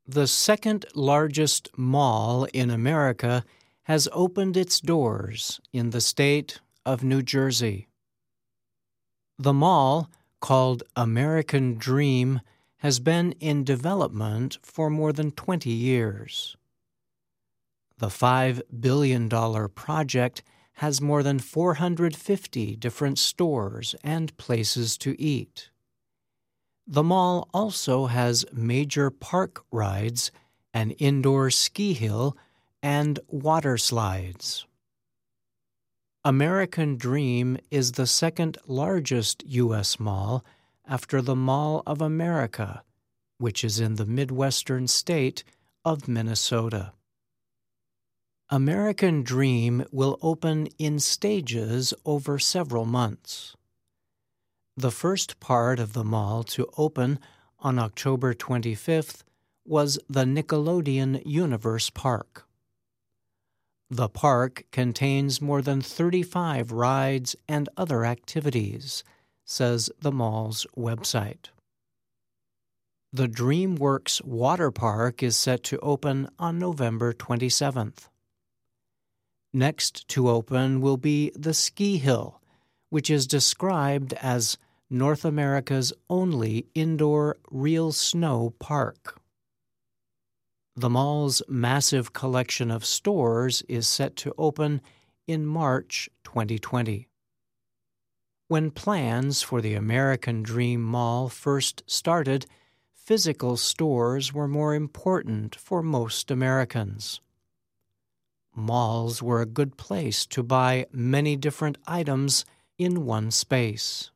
The second largest mall in America has opened its doors in the state of New Jersey. The mall, called American Dream, has been in development for more than 20 years. The $5 billion project has more than 450 different stores and places to eat. The mall also has major park rides, an indoor ski hill, and water slides. American Dream is the second largest U.S. mall after the Mall of America, which is in the Midwestern state of Minnesota. American Dream will open in stages over several months. The first part of the mall to open on October 25th was the Nickelodeon Universe Park. The park contains more than 35 rides and other activities, says the mall's website. The DreamWorks Water Park is set to open on November 27th. Next to open will be the Ski Hill, which is described as North America's only indoor real snow park. The mall's massive collection of stores is set to open in March 2020. When plans for the American Dream Mall first started, physical stores were more important for most Americans. Malls were a good place to buy many different items in one space.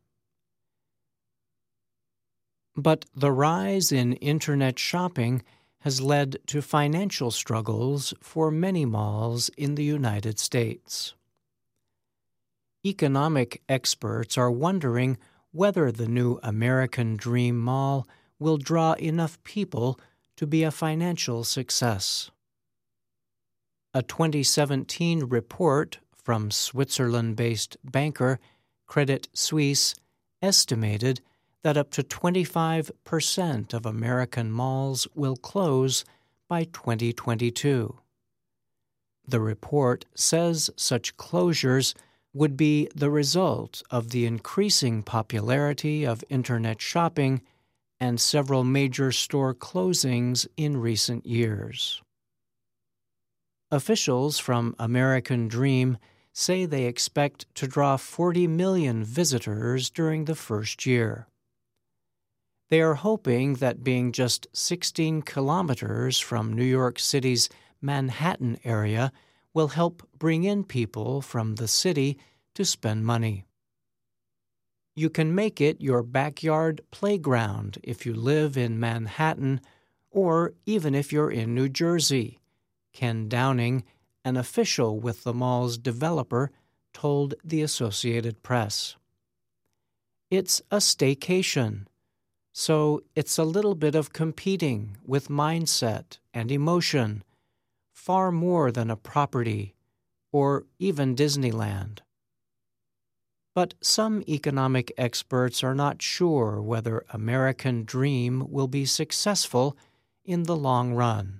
But the rise in internet shopping has led to financial struggles for many malls in the United States. Economic experts are wondering whether the new American Dream Mall will draw enough people to be a financial success. A 2017 report from Switzerland-based banker Credit Suisse estimated that up to 25% of American malls will close by 2022. The report says such closures would be the result of the increasing popularity of internet shopping and several major store closings in recent years. Officials from American Dream say they expect to draw 40 million visitors during the first year. They are hoping that being just 16 kilometers from New York City's Manhattan area will help bring in people from the city to spend money. You can make it your backyard playground if you live in Manhattan or even if you're in New Jersey, Ken Downing, an official with the mall's developer, told the Associated Press. It's a staycation, so it's a little bit of competing with mindset and emotion, far more than a property or even Disneyland. But some economic experts are not sure whether American Dream will be successful in the long run.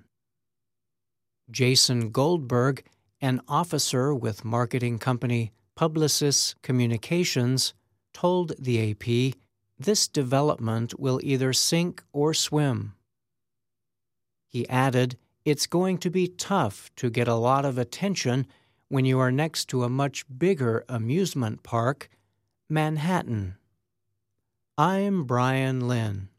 Jason Goldberg, an officer with marketing company Publicis Communications, told the AP this development will either sink or swim. He added, "It's going to be tough to get a lot of attention when you are next to a much bigger amusement park, Manhattan." I'm Brian Lynn.